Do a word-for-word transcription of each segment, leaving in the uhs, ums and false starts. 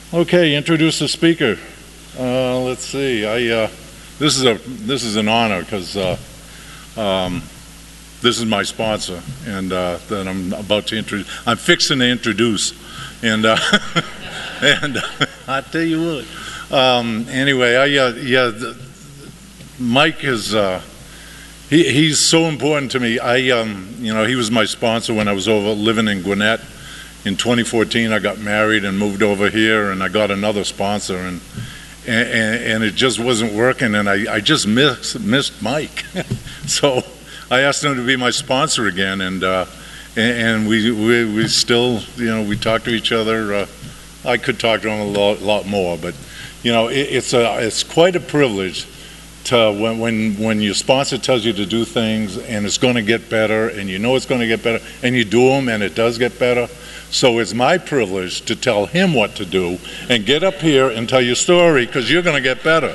Okay, introduce the speaker. Uh, let's see. I uh, this is a this is an honor because uh, um, this is my sponsor, and uh, that I'm about to introduce. I'm fixing to introduce, and uh, and uh, I tell you what. Um, anyway, I uh, yeah, the, Mike is uh, he he's so important to me. I um, you know he was my sponsor when I was over living in Gwinnett. In twenty fourteen, I got married and moved over here, and I got another sponsor, and and, and it just wasn't working, and I, I just missed, missed Mike. So I asked him to be my sponsor again, and uh, and, and we, we we still, you know, we talk to each other. Uh, I could talk to him a lot, lot more, but you know, it, it's a it's quite a privilege to when when when your sponsor tells you to do things, and it's going to get better, and you know it's going to get better, and you do them, and it does get better. So it's my privilege to tell him what to do and get up here and tell your story, because you're going to get better.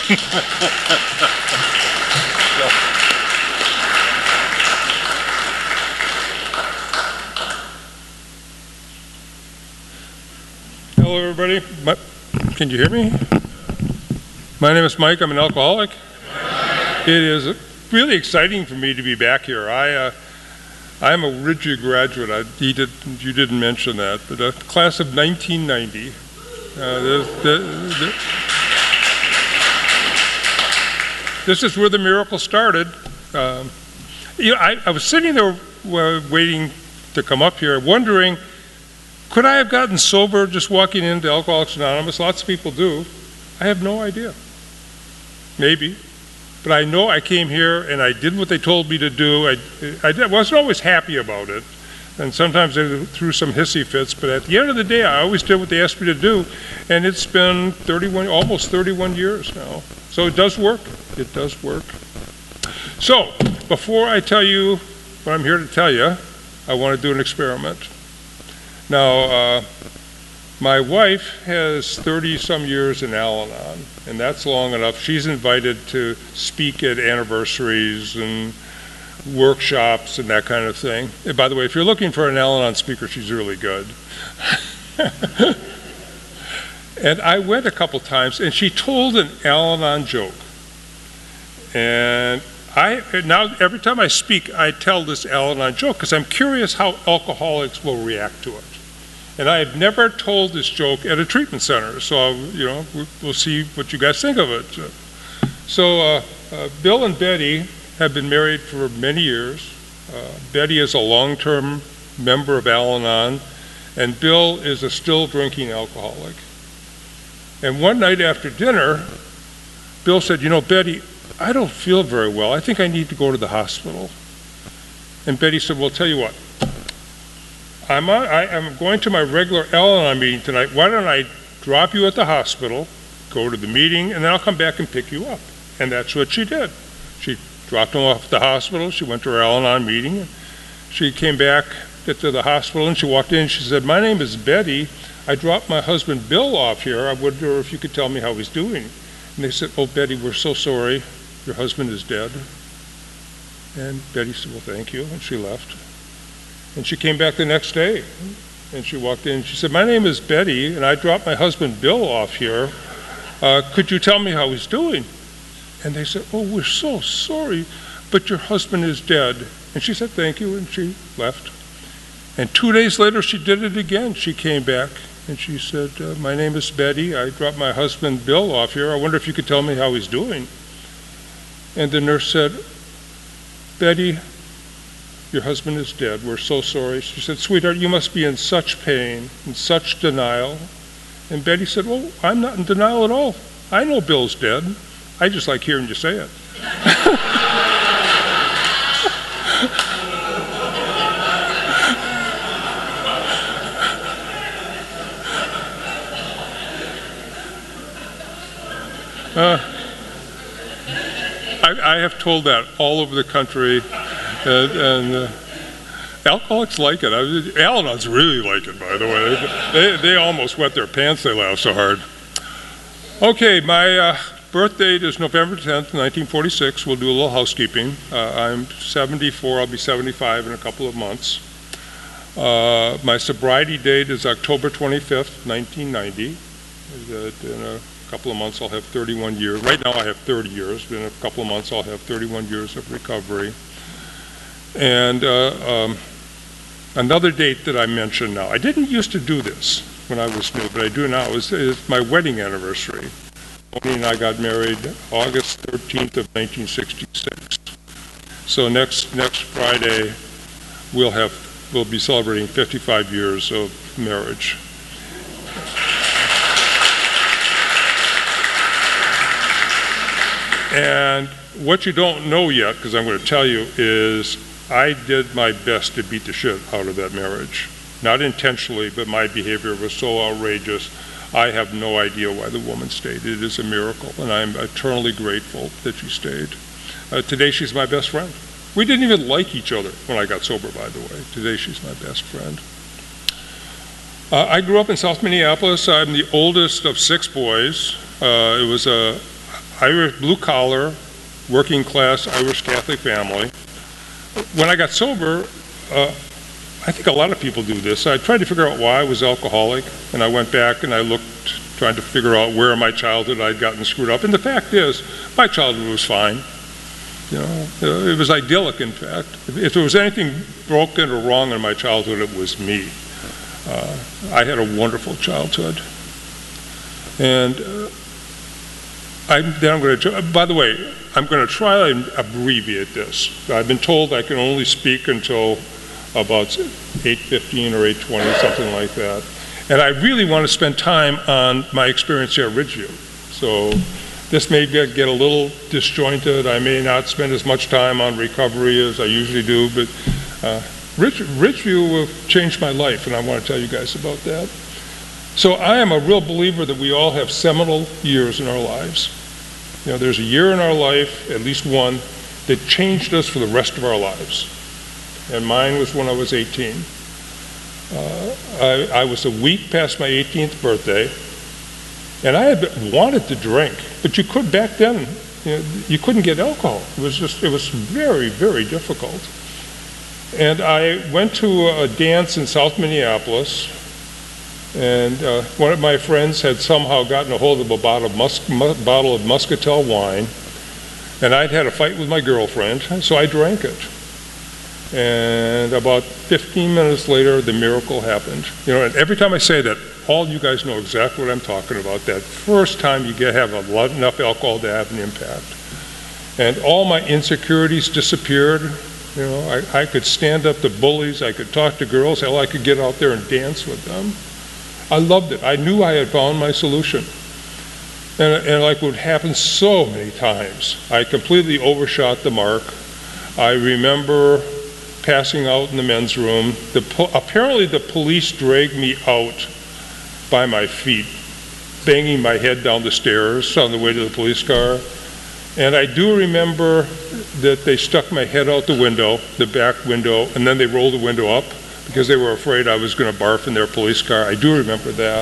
Hello, everybody. My, can you hear me? My name is Mike. I'm an alcoholic. It is really exciting for me to be back here. I. Uh, I'm a Ridgely graduate. I, he did, you didn't mention that, but a class of nineteen ninety. Uh, the, the, the, this is where the miracle started. Um, you know, I, I was sitting there uh, waiting to come up here, wondering, could I have gotten sober just walking into Alcoholics Anonymous? Lots of people do. I have no idea. Maybe. But I know I came here and I did what they told me to do. I, I did, wasn't always happy about it. And sometimes I threw some hissy fits, but at the end of the day, I always did what they asked me to do. And it's been thirty-one, almost thirty-one years now. So it does work. It does work. So before I tell you what I'm here to tell you, I want to do an experiment. Now, uh, my wife has thirty some years in Al-Anon, and that's long enough. She's invited to speak at anniversaries and workshops and that kind of thing. And by the way, if you're looking for an Al-Anon speaker, she's really good. And I went a couple times, and she told an Al-Anon joke. And I now every time I speak, I tell this Al-Anon joke because I'm curious how alcoholics will react to it. And I have never told this joke at a treatment center, so I'll, you know, we'll see what you guys think of it. So uh, uh, Bill and Betty have been married for many years. Uh, Betty is a long-term member of Al-Anon, and Bill is a still drinking alcoholic. And one night after dinner, Bill said, you know, Betty, I don't feel very well. I think I need to go to the hospital. And Betty said, well, tell you what. I'm, on, I, I'm going to my regular Al-Anon meeting tonight. Why don't I drop you at the hospital, go to the meeting, and then I'll come back and pick you up. And that's what she did. She dropped him off at the hospital. She went to her Al-Anon meeting. She came back to the hospital, and she walked in. And she said, my name is Betty. I dropped my husband Bill off here. I wonder if you could tell me how he's doing. And they said, oh, Betty, we're so sorry. Your husband is dead. And Betty said, well, thank you. And she left. And she came back the next day, and she walked in, and she said, my name is Betty, and I dropped my husband Bill off here. Uh, could you tell me how he's doing? And they said, oh, we're so sorry, but your husband is dead. And she said, thank you, and she left. And two days later, she did it again. She came back, and she said, uh, my name is Betty. I dropped my husband Bill off here. I wonder if you could tell me how he's doing. And the nurse said, Betty, your husband is dead. We're so sorry. She said, sweetheart, you must be in such pain, in such denial. And Betty said, well, I'm not in denial at all. I know Bill's dead. I just like hearing you say it. uh, I, I have told that all over the country. And, and uh, alcoholics like it. I, Al-Anons really like it, by the way. They, they almost wet their pants, they laugh so hard. Okay, my uh, birth date is November tenth, nineteen forty-six. We'll do a little housekeeping. Uh, I'm seventy-four, I'll be seventy-five in a couple of months. Uh, my sobriety date is October twenty-fifth, nineteen ninety. that in a couple of months I'll have thirty-one years. Right now I have thirty years, but in a couple of months I'll have thirty-one years of recovery. And uh, um, another date that I mention now, I didn't used to do this when I was new, but I do now, is, is my wedding anniversary. Tony and I got married August thirteenth of nineteen sixty-six. So next next Friday we'll have we'll be celebrating fifty-five years of marriage. And what you don't know yet, because I'm going to tell you, is I did my best to beat the shit out of that marriage. Not intentionally, but my behavior was so outrageous. I have no idea why the woman stayed. It is a miracle, and I'm eternally grateful that she stayed. Uh, today she's my best friend. We didn't even like each other when I got sober, by the way. Today she's my best friend. Uh, I grew up in South Minneapolis. I'm the oldest of six boys. Uh, it was a Irish, blue-collar, working-class Irish Catholic family. When I got sober, uh, I think a lot of people do this. I tried to figure out why I was alcoholic, and I went back and I looked, trying to figure out where in my childhood I'd gotten screwed up. And the fact is, my childhood was fine. You know, it was idyllic, in fact. If there was anything broken or wrong in my childhood, it was me. Uh, I had a wonderful childhood. And uh, I, then I'm going to, by the way, I'm going to try and abbreviate this. I've been told I can only speak until about eight fifteen or eight twenty, something like that. And I really want to spend time on my experience here at Ridgeview. So this may get, get a little disjointed. I may not spend as much time on recovery as I usually do, but uh, Ridge, Ridgeview changed my life, and I want to tell you guys about that. So I am a real believer that we all have seminal years in our lives. You know, there's a year in our life, at least one, that changed us for the rest of our lives. And mine was when I was eighteen. Uh, I, I was a week past my eighteenth birthday, and I had been, wanted to drink, but you could back then. You know, you couldn't get alcohol. It was just, it was very, very difficult. And I went to a dance in South Minneapolis, and uh, one of my friends had somehow gotten a hold of a bottle of, mus mu bottle of Muscatel wine, and I'd had a fight with my girlfriend, so I drank it. And about fifteen minutes later, the miracle happened. You know, and every time I say that, all you guys know exactly what I'm talking about. That first time you get have a lot, enough alcohol to have an impact. And all my insecurities disappeared. You know, I, I could stand up to bullies, I could talk to girls, hell, I could get out there and dance with them. I loved it. I knew I had found my solution. And, and like what happened so many times, I completely overshot the mark. I remember passing out in the men's room. The po apparently the police dragged me out by my feet, banging my head down the stairs on the way to the police car. And I do remember that they stuck my head out the window, the back window, and then they rolled the window up because they were afraid I was going to barf in their police car. I do remember that.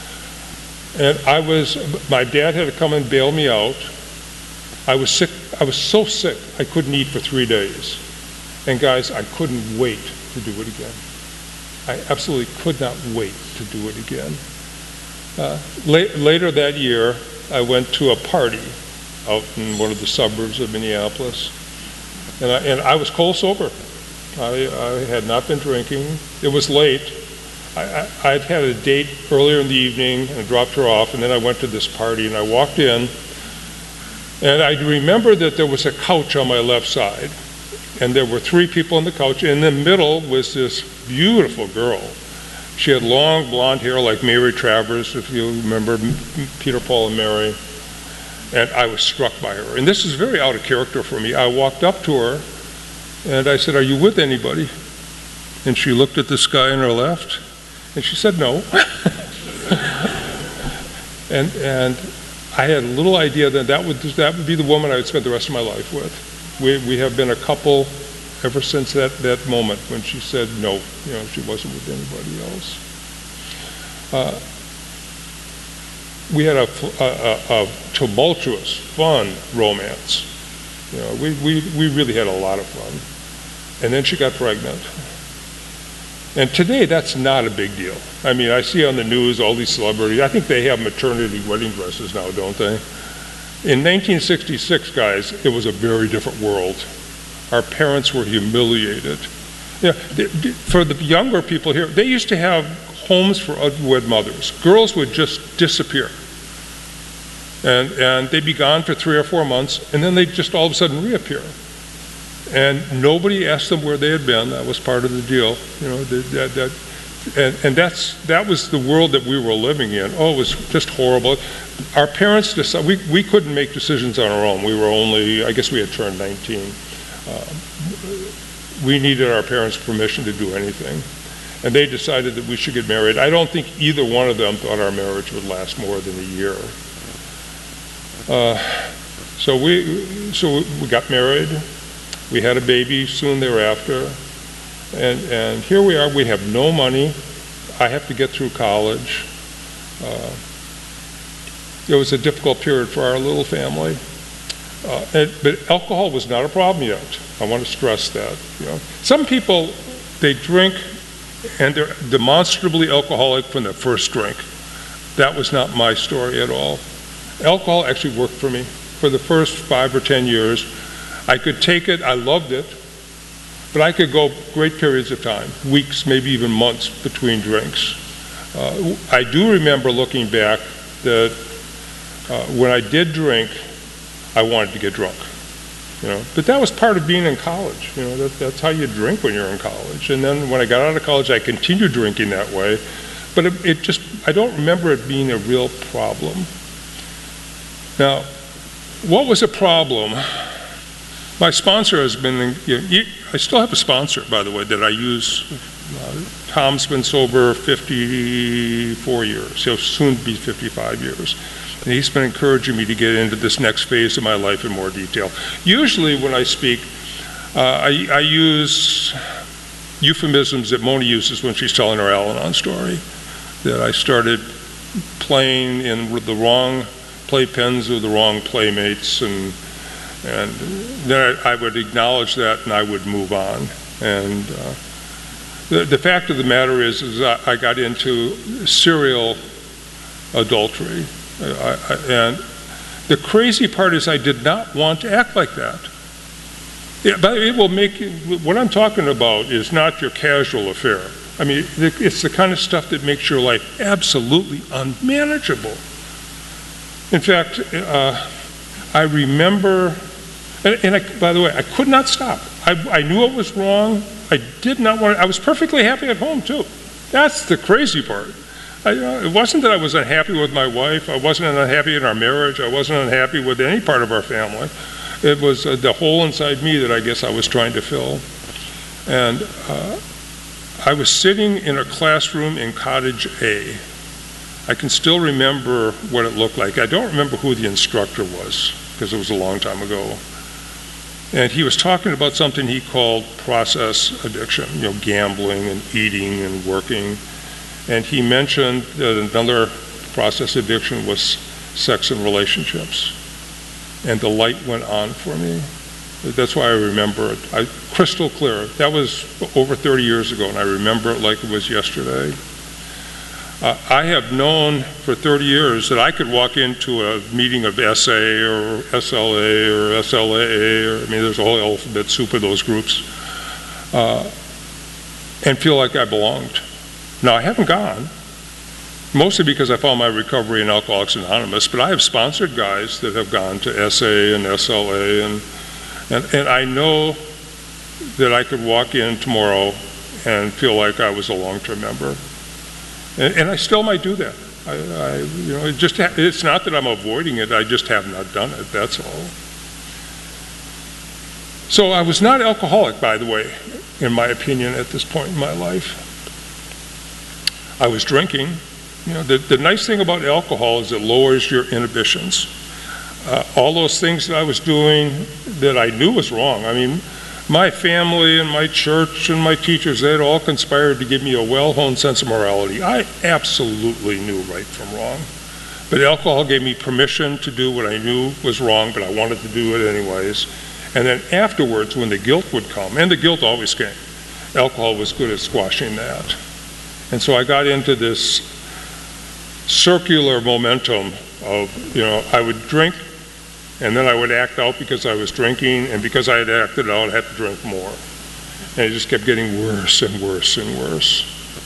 And I was, my dad had to come and bail me out. I was sick, I was so sick, I couldn't eat for three days. And guys, I couldn't wait to do it again. I absolutely could not wait to do it again. Uh, la later that year, I went to a party out in one of the suburbs of Minneapolis. And I, and I was cold sober. I, I had not been drinking. It was late. I, I, I'd had a date earlier in the evening and I dropped her off, and then I went to this party and I walked in, and I remember that there was a couch on my left side, and there were three people on the couch. In the middle was this beautiful girl. She had long blonde hair like Mary Travers, if you remember Peter, Paul, and Mary. And I was struck by her. And this is very out of character for me. I walked up to her and I said, "Are you with anybody?" And she looked at the sky on her left and she said, "No." and and I had a little idea that that would, that would be the woman I would spend the rest of my life with. We, we have been a couple ever since that, that moment when she said no, you know, she wasn't with anybody else. Uh, we had a, a, a tumultuous, fun romance. You know, we, we, we really had a lot of fun. And then she got pregnant. And today, that's not a big deal. I mean, I see on the news all these celebrities. I think they have maternity wedding dresses now, don't they? In nineteen sixty-six, guys, it was a very different world. Our parents were humiliated. Yeah, for the younger people here, they used to have homes for unwed mothers. Girls would just disappear. And, and they'd be gone for three or four months, and then they'd just all of a sudden reappear. And nobody asked them where they had been. That was part of the deal. You know, that, that, and, and that's, that was the world that we were living in. Oh, it was just horrible. Our parents decided, we, we couldn't make decisions on our own. We were only, I guess we had turned nineteen. Uh, we needed our parents' permission to do anything. And they decided that we should get married. I don't think either one of them thought our marriage would last more than a year. Uh, so we, so we got married. We had a baby soon thereafter. And, and here we are. We have no money. I have to get through college. Uh, it was a difficult period for our little family. Uh, and, but alcohol was not a problem yet. I want to stress that. You know, some people, they drink and they're demonstrably alcoholic from their first drink. That was not my story at all. Alcohol actually worked for me. For the first five or ten years, I could take it, I loved it, but I could go great periods of time, weeks, maybe even months between drinks. Uh, I do remember looking back that uh, when I did drink, I wanted to get drunk, you know. But that was part of being in college, you know. That, that's how you drink when you're in college. And then when I got out of college, I continued drinking that way. But it, it just, I don't remember it being a real problem. Now, what was a problem? My sponsor has been, you know, I still have a sponsor, by the way, that I use. Uh, Tom's been sober fifty-four years. He'll soon be fifty-five years. And he's been encouraging me to get into this next phase of my life in more detail. Usually when I speak, uh, I, I use euphemisms that Mona uses when she's telling her Al-Anon story, that I started playing in the wrong playpens with the wrong playmates, and and then I, I would acknowledge that and I would move on. And uh, the, the fact of the matter is, is I, I got into serial adultery. I, I, and the crazy part is I did not want to act like that. Yeah, but it will make you, what I'm talking about is not your casual affair. I mean, it's the kind of stuff that makes your life absolutely unmanageable. In fact, uh, I remember, and, and I, by the way, I could not stop. I, I knew it was wrong. I did not want to, I was perfectly happy at home too. That's the crazy part. I, uh, it wasn't that I was unhappy with my wife. I wasn't unhappy in our marriage. I wasn't unhappy with any part of our family. It was uh, the hole inside me that I guess I was trying to fill. And uh, I was sitting in a classroom in Cottage A. I can still remember what it looked like. I don't remember who the instructor was, because it was a long time ago. And he was talking about something he called process addiction, you know, gambling and eating and working. And he mentioned that another process addiction was sex and relationships. And the light went on for me. That's why I remember it. I, crystal clear. That was over thirty years ago, and I remember it like it was yesterday. Uh, I have known for thirty years that I could walk into a meeting of S A or S L A or S L A A, or I mean, there's a whole alphabet soup of those groups, uh, and feel like I belonged. Now, I haven't gone, mostly because I found my recovery in Alcoholics Anonymous, but I have sponsored guys that have gone to S A and S L A, and, and, and I know that I could walk in tomorrow and feel like I was a long-term member. And, and I still might do that. I, I you know, it just ha it's not that I'm avoiding it, I just have not done it, that's all. So I was not alcoholic, by the way, in my opinion, at this point in my life. I was drinking. You know, the, the nice thing about alcohol is it lowers your inhibitions. Uh, all those things that I was doing that I knew was wrong. I mean, my family and my church and my teachers, they had all conspired to give me a well-honed sense of morality. I absolutely knew right from wrong. But alcohol gave me permission to do what I knew was wrong, but I wanted to do it anyways. And then afterwards, when the guilt would come, and the guilt always came, alcohol was good at squashing that. And so I got into this circular momentum of, you know, I would drink, and then I would act out because I was drinking, and because I had acted out, I had to drink more. And it just kept getting worse and worse and worse.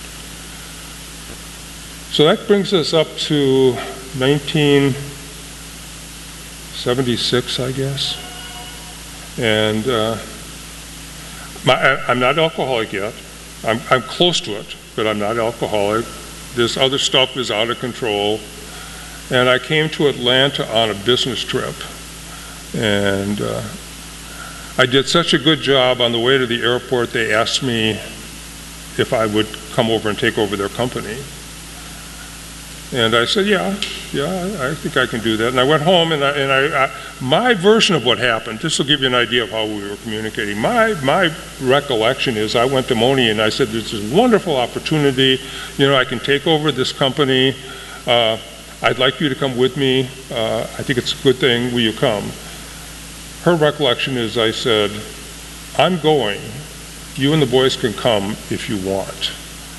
So that brings us up to nineteen seventy-six, I guess. And uh, my, I, I'm not alcoholic yet. I'm, I'm close to it, but I'm not alcoholic. This other stuff is out of control. And I came to Atlanta on a business trip. And uh, I did such a good job on the way to the airport, they asked me if I would come over and take over their company. And I said, yeah, yeah, I think I can do that. And I went home, and, I, and I, I, my version of what happened, this will give you an idea of how we were communicating. My, my recollection is I went to Moni and I said, there's this wonderful opportunity. You know, I can take over this company. Uh, I'd like you to come with me. Uh, I think it's a good thing. Will you come? Her recollection is I said, I'm going. You and the boys can come if you want.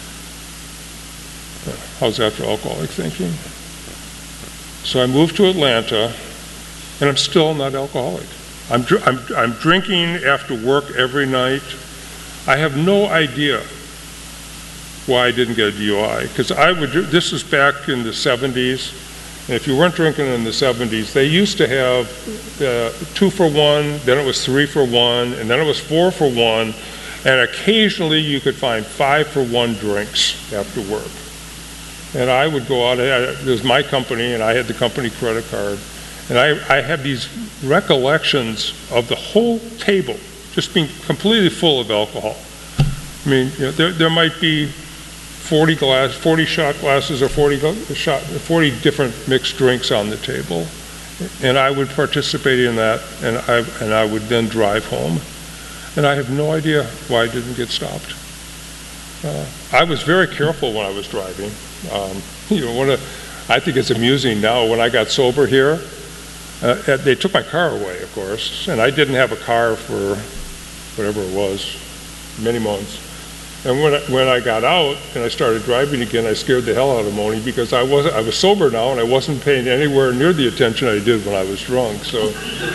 How's that for alcoholic thinking? So I moved to Atlanta, and I'm still not alcoholic. I'm, dr I'm, I'm drinking after work every night. I have no idea why I didn't get a D U I, because I would, this is back in the seventies, and if you weren't drinking in the seventies, they used to have uh, two for one, then it was three for one, and then it was four for one, and occasionally you could find five for one drinks after work. And I would go out, it was my company, and I had the company credit card, and I, I had these recollections of the whole table just being completely full of alcohol. I mean, you know, there, there might be forty glass, forty shot glasses or forty shot, forty different mixed drinks on the table, and I would participate in that, and I and I would then drive home, and I have no idea why I didn't get stopped. Uh, I was very careful when I was driving. Um, you know, one of, I think it's amusing now. When I got sober here, uh, they took my car away, of course, and I didn't have a car for whatever it was, many months. And when I, when I got out and I started driving again, I scared the hell out of Moni because I wasn't. I was sober now, and I wasn't paying anywhere near the attention I did when I was drunk. So.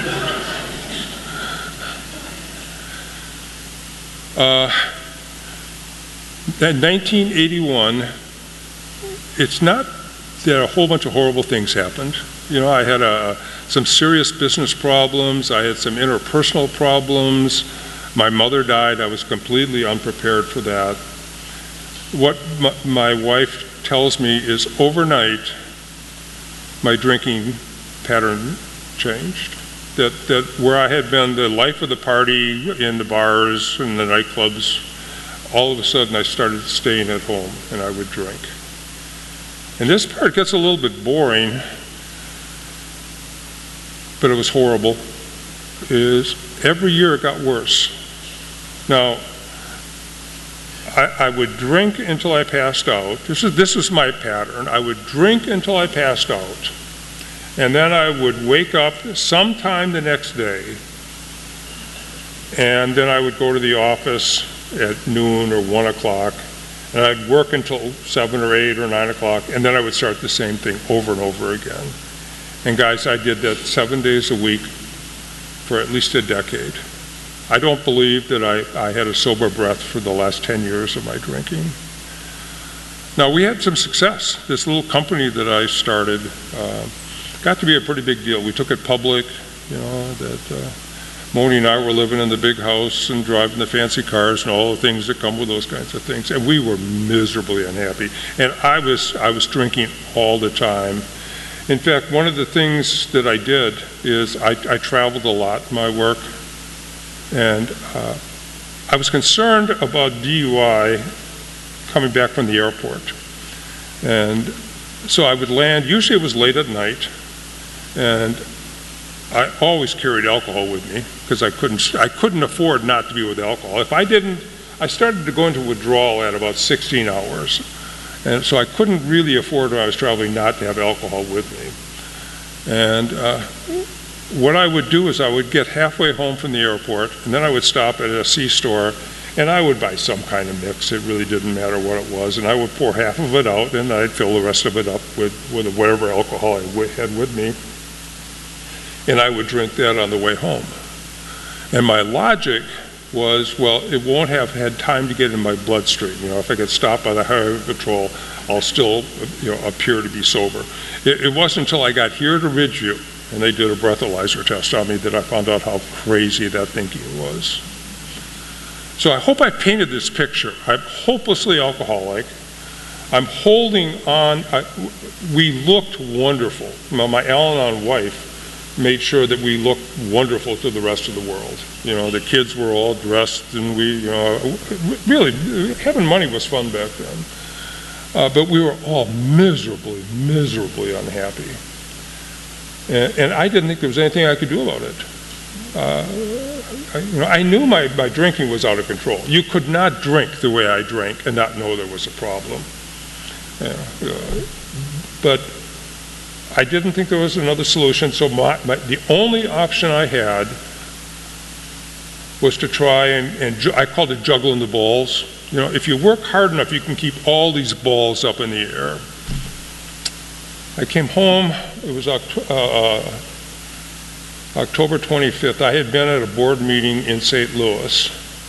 Uh, in nineteen eighty-one, it's not that a whole bunch of horrible things happened. You know, I had a, some serious business problems. I had some interpersonal problems. My mother died. I was completely unprepared for that. What my, my wife tells me is overnight, my drinking pattern changed. That, that where I had been the life of the party in the bars and the nightclubs, all of a sudden I started staying at home and I would drink. And this part gets a little bit boring, but it was horrible, is every year it got worse. Now, I, I would drink until I passed out. This is, this is my pattern. I would drink until I passed out, and then I would wake up sometime the next day, and then I would go to the office at noon or one o'clock, and I'd work until seven or eight or nine o'clock, and then I would start the same thing over and over again. And guys, I did that seven days a week for at least a decade. I don't believe that I, I had a sober breath for the last ten years of my drinking. Now, we had some success. This little company that I started uh, got to be a pretty big deal. We took it public, you know, that uh, Moni and I were living in the big house and driving the fancy cars and all the things that come with those kinds of things. And we were miserably unhappy. And I was, I was drinking all the time. In fact, one of the things that I did is I, I traveled a lot in my work. And uh, I was concerned about D U I coming back from the airport. And so I would land, usually it was late at night, and I always carried alcohol with me because I couldn't, I couldn't afford not to be with alcohol. If I didn't, I started to go into withdrawal at about sixteen hours. And so I couldn't really afford when I was traveling not to have alcohol with me. And uh, what I would do is I would get halfway home from the airport, and then I would stop at a C-store, And I would buy some kind of mix. It really didn't matter what it was. And I would pour half of it out, and I'd fill the rest of it up with, with whatever alcohol I w- had with me. And I would drink that on the way home. And my logic was, well, it won't have had time to get in my bloodstream. You know, if I get stopped by the highway patrol, I'll still, you know, appear to be sober. It, it wasn't until I got here to Ridgeview and they did a breathalyzer test on me that I found out how crazy that thinking was. So I hope I painted this picture. I'm hopelessly alcoholic. I'm holding on. I, we looked wonderful. My, my Al-Anon wife made sure that we looked wonderful to the rest of the world. You know, the kids were all dressed, and we, you know, really, having money was fun back then. Uh, but we were all miserably, miserably unhappy. And, and I didn't think there was anything I could do about it. Uh, I, you know, I knew my, my drinking was out of control. You could not drink the way I drank and not know there was a problem. Yeah, uh, but I didn't think there was another solution, so my, my, the only option I had was to try and, and ju- I called it juggling the balls. You know, if you work hard enough, you can keep all these balls up in the air. I came home, it was Oct- uh, uh, October twenty-fifth. I had been at a board meeting in Saint Louis,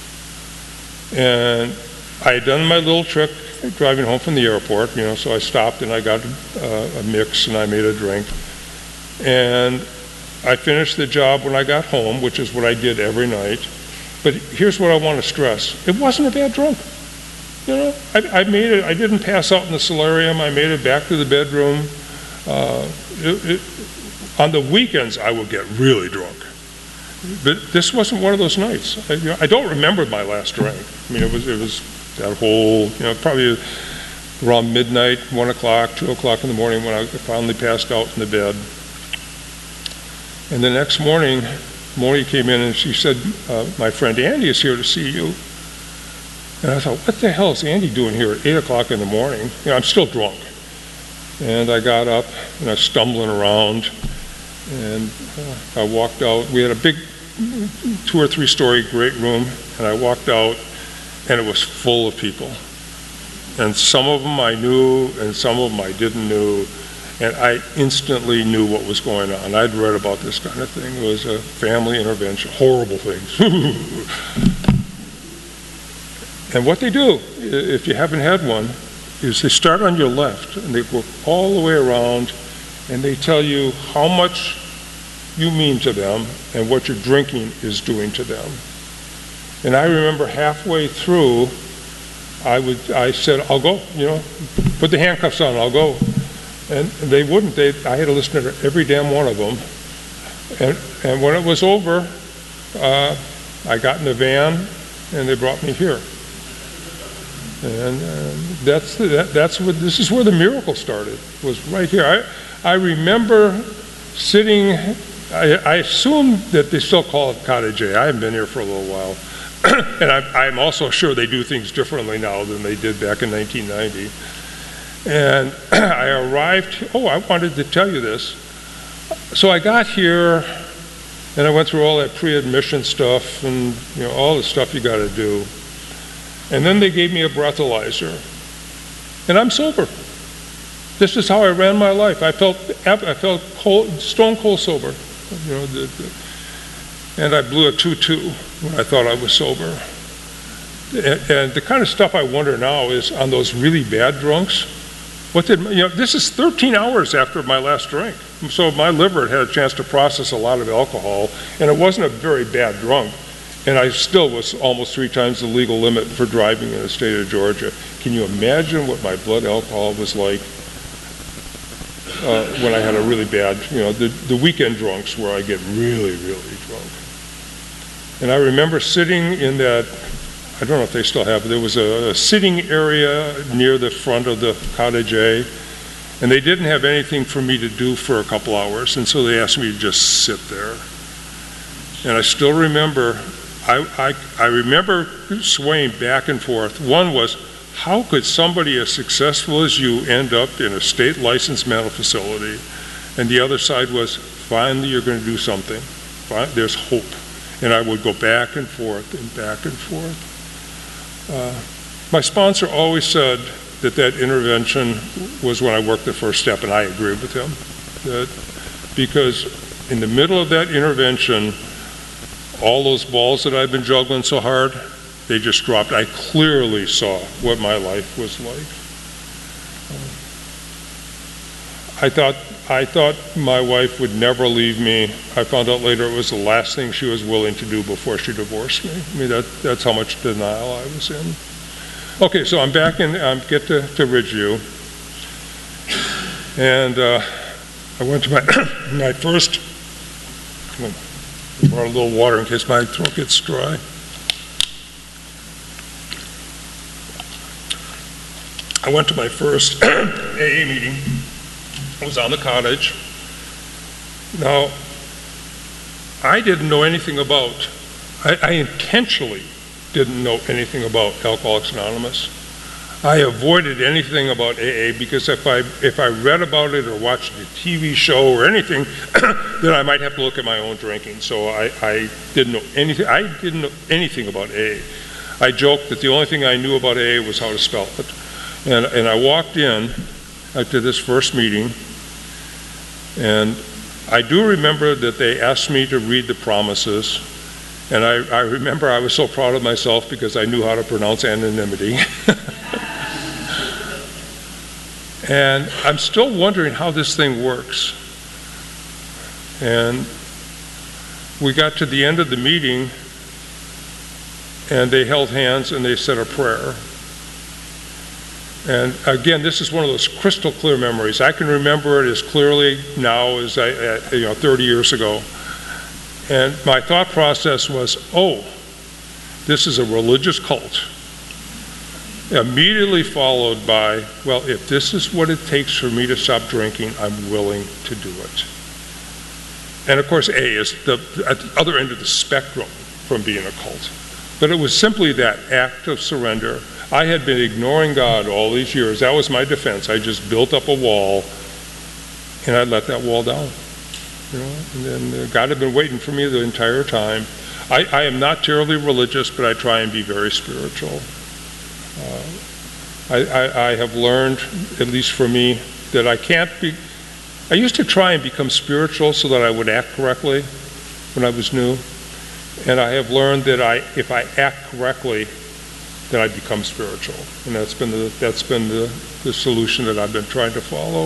and I had done my little trick driving home from the airport, you know, so I stopped and I got uh, a mix and I made a drink. And I finished the job when I got home, which is what I did every night. But here's what I want to stress. It wasn't a bad drunk. You know, I, I made it, I didn't pass out in the solarium. I made it back to the bedroom. Uh, it, it, on the weekends, I would get really drunk. But this wasn't one of those nights. I, you know, I don't remember my last drink. I mean, it was, it was that whole, you know, probably around midnight, one o'clock, two o'clock in the morning when I finally passed out in the bed. And the next morning, Maury came in and she said, uh, my friend Andy is here to see you. And I thought, what the hell is Andy doing here at eight o'clock in the morning? You know, I'm still drunk. And I got up and I was stumbling around and uh, I walked out. We had a big two or three story great room, and I walked out and it was full of people. And some of them I knew and some of them I didn't know. And I instantly knew what was going on. I'd read about this kind of thing. It was a family intervention, horrible things. And what they do, if you haven't had one, is they start on your left and they work all the way around and they tell you how much you mean to them and what your drinking is doing to them. And I remember halfway through, I would, I said, I'll go, you know, put the handcuffs on, I'll go. And they wouldn't. They, I had to listen to every damn one of them. And, and when it was over, uh, I got in the van and they brought me here. And uh, that's the, that, that's what this is where the miracle started. Was right here. I I remember sitting. I, I assume that they still call it Cottage A. I haven't been here for a little while, and I, I'm also sure they do things differently now than they did back in nineteen ninety. And I arrived, oh, I wanted to tell you this. So I got here, and I went through all that pre-admission stuff and, you know, all the stuff you got to do. And then they gave me a breathalyzer. And I'm sober. This is how I ran my life. I felt I felt cold, stone cold sober. You know, the, the, and I blew a two two when I thought I was sober. And, and the kind of stuff I wonder now is on those really bad drunks, what did, you know, this is thirteen hours after my last drink. So my liver had a chance to process a lot of alcohol, and it wasn't a very bad drunk. And I still was almost three times the legal limit for driving in the state of Georgia. Can you imagine what my blood alcohol was like uh, when I had a really bad, you know, the, the weekend drunks where I get really, really drunk. And I remember sitting in that, I don't know if they still have, there was a, a sitting area near the front of the Cottage A, and they didn't have anything for me to do for a couple hours, and so they asked me to just sit there. And I still remember, I, I, I remember swaying back and forth. One was, how could somebody as successful as you end up in a state licensed mental facility? And the other side was, finally you're going to do something. There's hope. And I would go back and forth and back and forth. Uh, my sponsor always said that that intervention was when I worked the first step, and I agree with him. That because in the middle of that intervention, all those balls that I've been juggling so hard, they just dropped. I clearly saw what my life was like. I thought I thought my wife would never leave me. I found out later it was the last thing she was willing to do before she divorced me. I mean, that, that's how much denial I was in. Okay, so I'm back in, I um, get to, to Ridgeview. And uh, I went to my, my first, I brought a little water in case my throat gets dry. I went to my first A A meeting. I was on the cottage. Now, I didn't know anything about, I, I intentionally didn't know anything about Alcoholics Anonymous. I avoided anything about A A because if I if I read about it or watched a T V show or anything, then I might have to look at my own drinking. So I, I didn't know anything. I didn't know anything about A A. I joked that the only thing I knew about A A was how to spell it. And and I walked in to this first meeting, and I do remember that they asked me to read the promises. And I, I remember I was so proud of myself because I knew how to pronounce anonymity. And I'm still wondering how this thing works. And we got to the end of the meeting, and they held hands and they said a prayer. And again, this is one of those crystal clear memories. I can remember it as clearly now as I, you know, thirty years ago. And my thought process was, oh, this is a religious cult. Immediately followed by, well, if this is what it takes for me to stop drinking, I'm willing to do it. And of course, A is the, at the other end of the spectrum from being a cult. But it was simply that act of surrender. I had been ignoring God all these years. That was my defense. I just built up a wall, and I let that wall down. You know, and then God had been waiting for me the entire time. I, I am not terribly religious, but I try and be very spiritual. Uh, I, I, I have learned, at least for me, that I can't be, I used to try and become spiritual so that I would act correctly when I was new. And I have learned that I, if I act correctly, then I become spiritual. And that's been the, that's been the, the solution that I've been trying to follow.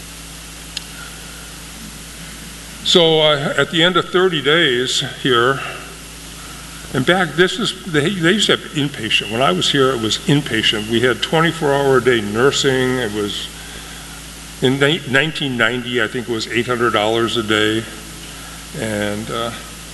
So uh, at the end of thirty days here, and back, this is, they, they used to have inpatient. When I was here, it was inpatient. We had twenty-four hour a day nursing. It was, in nineteen ninety, I think it was eight hundred dollars a day. And uh,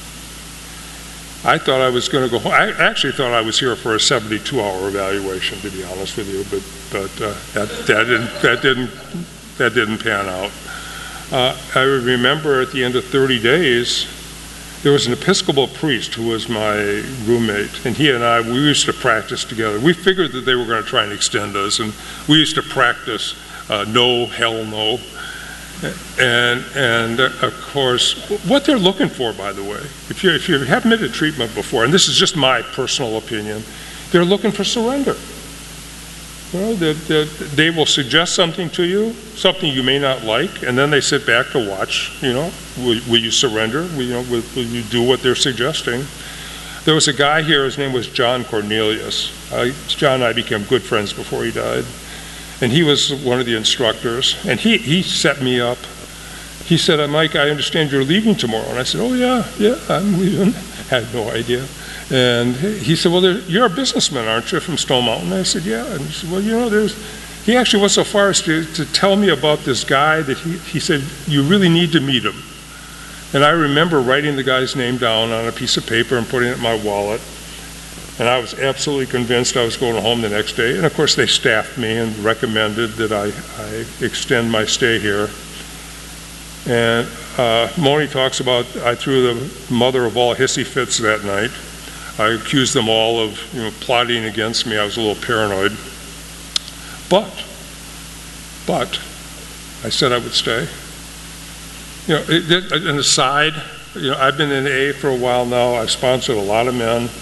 I thought I was going to go home. I actually thought I was here for a seventy-two hour evaluation, to be honest with you, but, but uh, that, that, didn't, that, didn't, that didn't pan out. Uh, I remember at the end of thirty days, there was an Episcopal priest who was my roommate, and he and I, we used to practice together. We figured that they were going to try and extend us, and we used to practice uh, no, hell no. And, and uh, of course, what they're looking for, by the way, if you, if you haven't been to treatment before, and this is just my personal opinion, they're looking for surrender. You know, they, they, they will suggest something to you, something you may not like, and then they sit back to watch, you know, will, will you surrender? Will, you know, will, will you do what they're suggesting? There was a guy here, his name was John Cornelius. Uh, John and I became good friends before he died. And he was one of the instructors, and he, he set me up. He said, Mike, I understand you're leaving tomorrow. And I said, oh yeah, yeah, I'm leaving. I had no idea. And he said, well, you're a businessman, aren't you, from Stone Mountain? I said, yeah. And he said, well, you know, there's, he actually went so far as to, to tell me about this guy that he, he said, you really need to meet him. And I remember writing the guy's name down on a piece of paper and putting it in my wallet. And I was absolutely convinced I was going home the next day. And of course, they staffed me and recommended that I, I extend my stay here. And uh, Moni talks about, I threw the mother of all hissy fits that night. I accused them all of, you know, plotting against me. I was a little paranoid. But, but, I said I would stay. You know, it, it, an aside, you know, I've been in A A for a while now. I've sponsored a lot of men.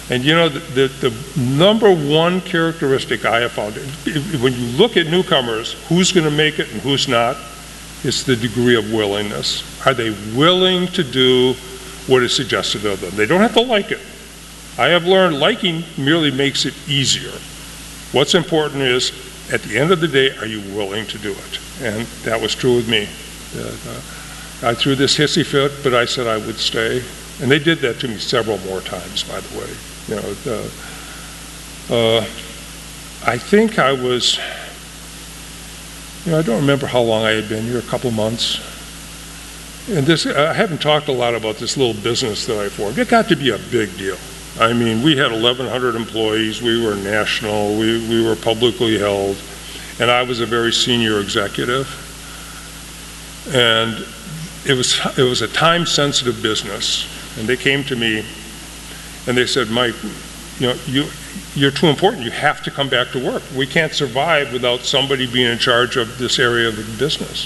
And you know, the, the, the number one characteristic I have found, when you look at newcomers, who's going to make it and who's not, it's the degree of willingness. Are they willing to do what is suggested of them? They don't have to like it. I have learned liking merely makes it easier. What's important is, at the end of the day, are you willing to do it? And that was true with me. Uh, I threw this hissy fit, but I said I would stay. And they did that to me several more times, by the way. You know, uh, uh, I think I was, you know, I don't remember how long I had been here, a couple months. And this, I haven't talked a lot about this little business that I formed. It got to be a big deal. I mean, we had eleven hundred employees, we were national, we, we were publicly held, and I was a very senior executive. And it was, it was a time-sensitive business. And they came to me and they said, Mike, you know, you, you're too important. You have to come back to work. We can't survive without somebody being in charge of this area of the business.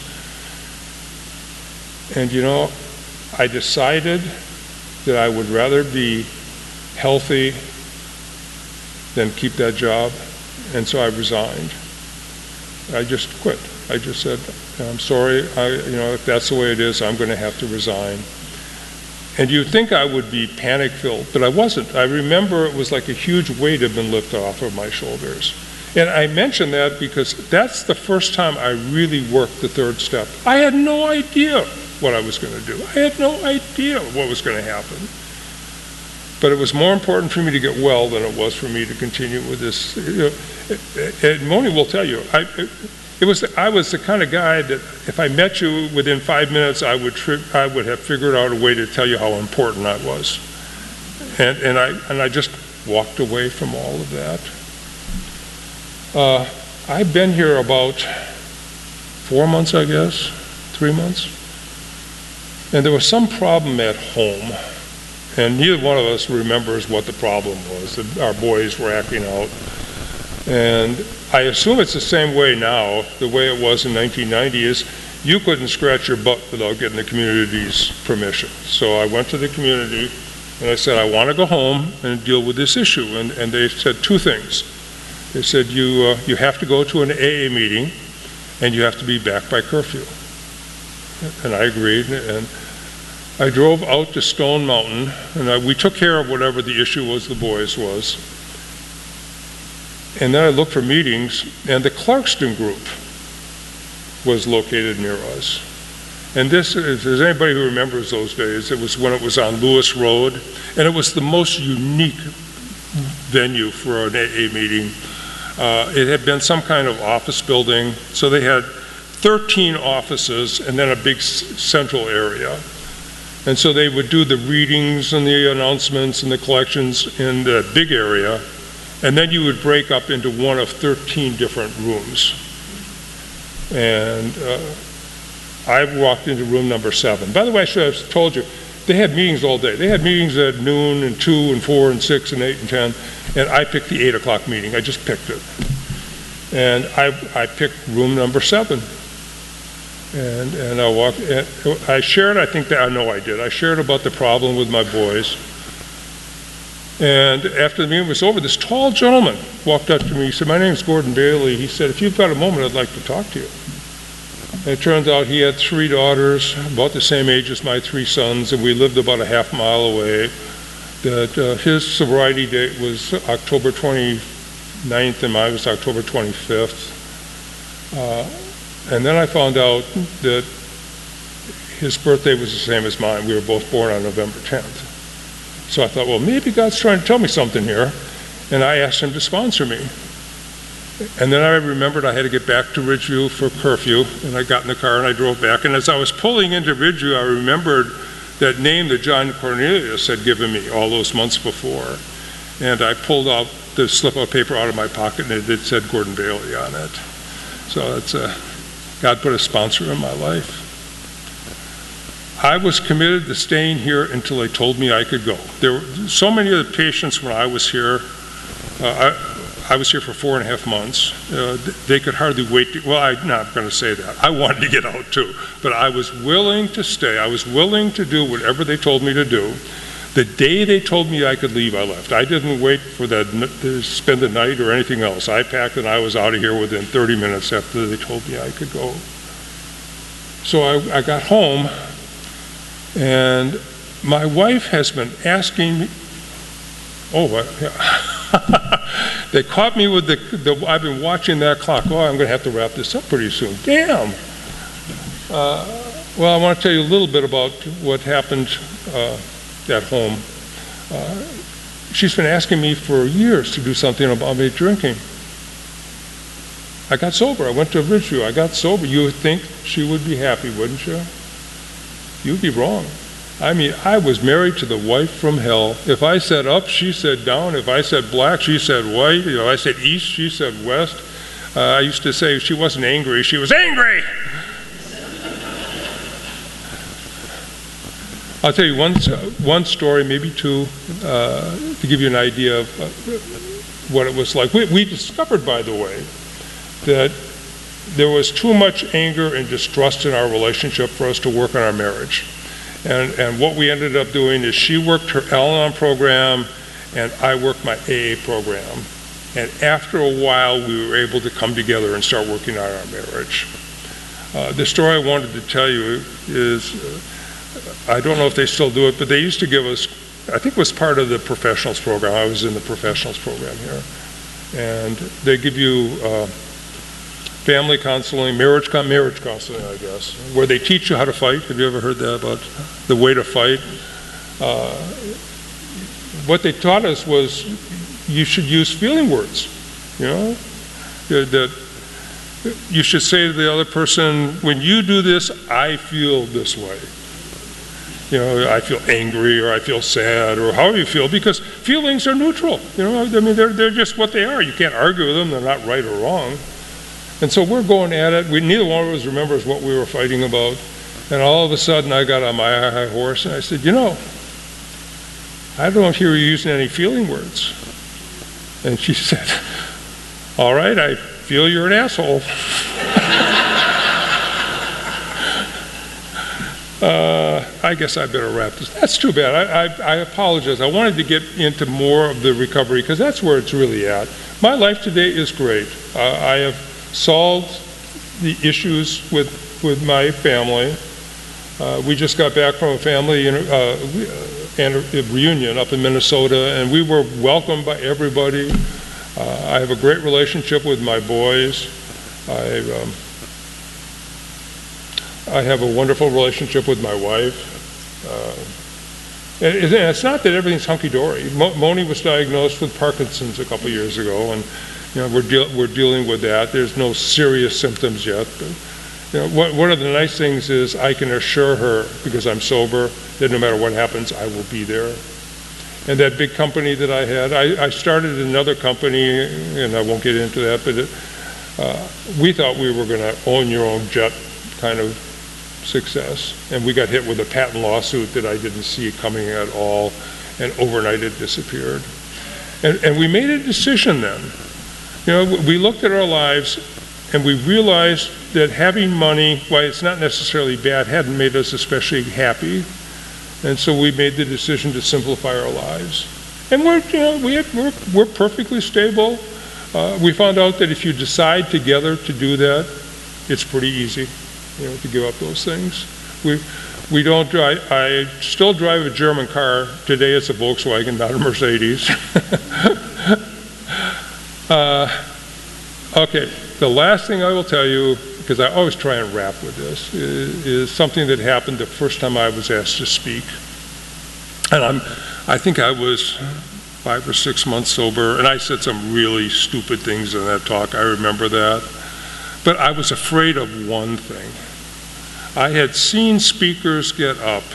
And you know, I decided that I would rather be healthy than keep that job. And so I resigned. I just quit. I just said, I'm sorry, I, you know, if that's the way it is, I'm going to have to resign. And you'd think I would be panic-filled, but I wasn't. I remember it was like a huge weight had been lifted off of my shoulders. And I mention that because that's the first time I really worked the third step. I had no idea what I was going to do. I had no idea what was going to happen. But it was more important for me to get well than it was for me to continue with this. You know, and Moni will tell you, I, it was, I was the kind of guy that if I met you within five minutes, I would, tri I would have figured out a way to tell you how important I was. And, and, I, and I just walked away from all of that. Uh, I've been here about four months, I guess, three months. And there was some problem at home. And neither one of us remembers what the problem was. Our boys were acting out. And I assume it's the same way now. The way it was in nineteen ninety is you couldn't scratch your butt without getting the community's permission. So I went to the community and I said, I want to go home and deal with this issue. And, and they said two things. They said, you, uh, you have to go to an A A meeting and you have to be back by curfew. And I agreed. And I drove out to Stone Mountain, and I, we took care of whatever the issue was the boys was. And then I looked for meetings, and the Clarkston group was located near us. And this, if there's anybody who remembers those days, it was when it was on Lewis Road, and it was the most unique venue for an A A meeting. Uh, it had been some kind of office building, so they had thirteen offices and then a big central area. And so they would do the readings and the announcements and the collections in the big area, and then you would break up into one of thirteen different rooms. And uh, I walked into room number seven. By the way, I should have told you, they had meetings all day. They had meetings at noon and two and four and six and eight and ten, and I picked the eight o'clock meeting. I just picked it. And I, I picked room number seven. And, and I walked, and I shared, I think that, I know I did, I shared about the problem with my boys. And after the meeting was over, this tall gentleman walked up to me. He said, my name's Gordon Bailey. He said, if you've got a moment, I'd like to talk to you. And it turns out he had three daughters, about the same age as my three sons, and we lived about a half mile away. That uh, his sobriety date was October twenty-ninth and mine was October twenty-fifth. Uh, And then I found out that his birthday was the same as mine. We were both born on November tenth. So I thought, well, maybe God's trying to tell me something here. And I asked him to sponsor me. And then I remembered I had to get back to Ridgeview for curfew. And I got in the car and I drove back. And as I was pulling into Ridgeview, I remembered that name that John Cornelius had given me all those months before. And I pulled out the slip of paper out of my pocket and it said Gordon Bailey on it. So it's a... God put a sponsor in my life. I was committed to staying here until they told me I could go. There were so many of the patients when I was here, uh, I, I was here for four and a half months. Uh, they could hardly wait to, well, I'm not going to say that. I wanted to get out too, but I was willing to stay. I was willing to do whatever they told me to do. The day they told me I could leave, I left. I didn't wait for the, to spend the night or anything else. I packed and I was out of here within thirty minutes after they told me I could go. So I, I got home, and my wife has been asking me, oh, uh, they caught me with the, the, I've been watching that clock. Oh, I'm going to have to wrap this up pretty soon. Damn. Uh, well, I want to tell you a little bit about what happened uh, at home. Uh, she's been asking me for years to do something about me drinking. I got sober. I went to Ridgeview. I got sober. You would think she would be happy, wouldn't you? You'd be wrong. I mean, I was married to the wife from hell. If I said up, she said down. If I said black, she said white. If I said east, she said west. Uh, I used to say she wasn't angry, she was angry. I'll tell you one, one story, maybe two, uh, to give you an idea of uh, what it was like. We, we discovered, by the way, that there was too much anger and distrust in our relationship for us to work on our marriage. And, and what we ended up doing is she worked her Al-Anon program and I worked my A A program. And after a while, we were able to come together and start working on our marriage. Uh, the story I wanted to tell you is, uh, I don't know if they still do it, but they used to give us, I think it was part of the professionals program. I was in the professionals program here. And they give you uh, family counseling, marriage, marriage counseling, I guess, where they teach you how to fight. Have you ever heard that about the way to fight? Uh, what they taught us was you should use feeling words, you know? That you should say to the other person, when you do this, I feel this way. You know, I feel angry or I feel sad or however you feel, because feelings are neutral. You know, I mean, they're, they're just what they are. You can't argue with them. They're not right or wrong. And so we're going at it. We, neither one of us remembers what we were fighting about. And all of a sudden I got on my high horse and I said, you know, I don't hear you using any feeling words. And she said, all right, I feel you're an asshole. uh, I guess I better wrap this. That's too bad. I, I, I apologize. I wanted to get into more of the recovery because that's where it's really at. My life today is great. Uh, I have solved the issues with, with my family. Uh, we just got back from a family uh, and a reunion up in Minnesota, and we were welcomed by everybody. Uh, I have a great relationship with my boys. I, um, I have a wonderful relationship with my wife. Uh, and it's not that everything's hunky-dory. Mo Moni was diagnosed with Parkinson's a couple years ago, and you know, we're, deal we're dealing with that. There's no serious symptoms yet. But, you know, what, one of the nice things is I can assure her, because I'm sober, that no matter what happens, I will be there. And that big company that I had, I, I started another company, and I won't get into that, but it, uh, we thought we were going to own your own jet kind of success. And we got hit with a patent lawsuit that I didn't see coming at all, and overnight it disappeared. And, and we made a decision then. You know, we looked at our lives and we realized that having money, while it's not necessarily bad, hadn't made us especially happy. And so we made the decision to simplify our lives. And we're, you know, we have, we're, we're perfectly stable. Uh, we found out that if you decide together to do that, it's pretty easy, you know, to give up those things. We, we don't drive, I still drive a German car. Today it's a Volkswagen, not a Mercedes. Uh, okay, the last thing I will tell you, because I always try and wrap with this, is, is something that happened the first time I was asked to speak. And I'm, I think I was five or six months sober, and I said some really stupid things in that talk. I remember that. But I was afraid of one thing. I had seen speakers get up,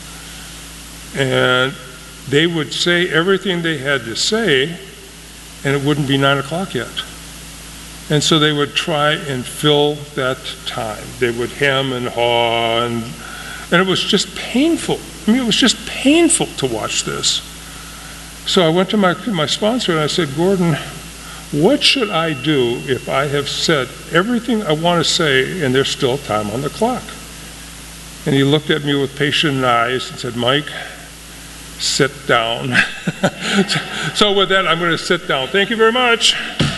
and they would say everything they had to say, and it wouldn't be nine o'clock yet. And so they would try and fill that time. They would hem and haw, and, and it was just painful. I mean, it was just painful to watch this. So I went to my, my sponsor and I said, Gordon, what should I do if I have said everything I want to say and there's still time on the clock? And he looked at me with patient eyes and said, Mike, sit down. So with that, I'm going to sit down. Thank you very much.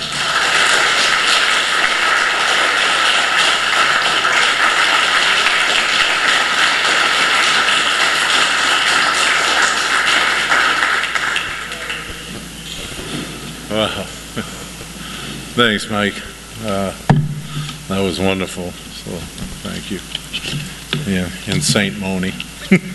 Wow. Thanks, Mike. Uh, that was wonderful, so thank you. Yeah, in Saint Moni.